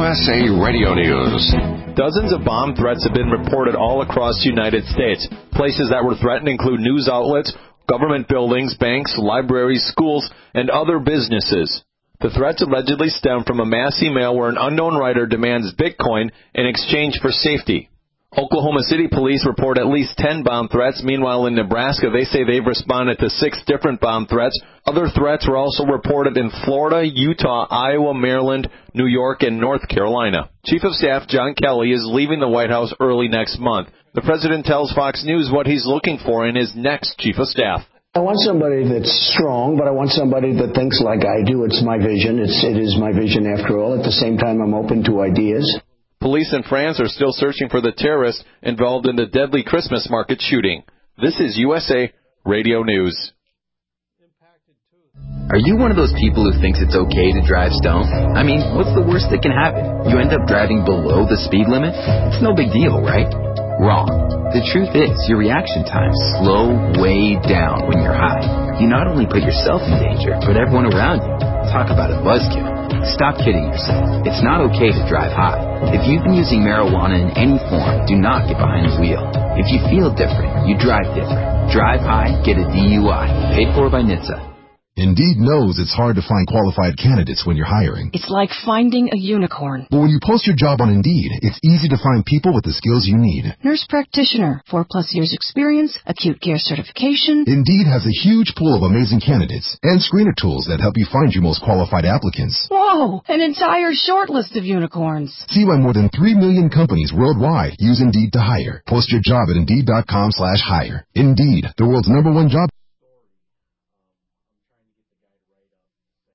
USA Radio News. Dozens of bomb threats have been reported all across the United States. Places that were threatened include news outlets, government buildings, banks, libraries, schools, and other businesses. The threats allegedly stem from a mass email where an unknown writer demands Bitcoin in exchange for safety. Oklahoma City police report at least 10 bomb threats. Meanwhile, in Nebraska, they say they've responded to 6 different bomb threats. Other threats were also reported in Florida, Utah, Iowa, Maryland, New York, and North Carolina. Chief of Staff John Kelly is leaving the White House early next month. The president tells Fox News what he's looking for in his next chief of staff. I want somebody that's strong, but I want somebody that thinks like I do. It's my vision. It is my vision after all. At the same time, I'm open to ideas. Police in France are still searching for the terrorist involved in the deadly Christmas market shooting. This is USA Radio News. Are you one of those people who thinks it's okay to drive stoned? I mean, what's the worst that can happen? You end up driving below the speed limit? It's no big deal, right? Wrong. The truth is, your reaction times slow way down when you're high. You not only put yourself in danger, but everyone around you. Talk about a buzzkill. Stop kidding yourself. It's not okay to drive high. If you've been using marijuana in any form, do not get behind the wheel. If you feel different, you drive different. Drive high, get a DUI. Paid for by NHTSA. Indeed knows it's hard to find qualified candidates when you're hiring. It's like finding a unicorn. But when you post your job on Indeed, it's easy to find people with the skills you need. Nurse practitioner, 4+ years experience, acute care certification. Indeed has a huge pool of amazing candidates and screener tools that help you find your most qualified applicants. Whoa, an entire short list of unicorns. See why more than 3 million companies worldwide use Indeed to hire. Post your job at Indeed.com/hire. Indeed, the world's #1 job.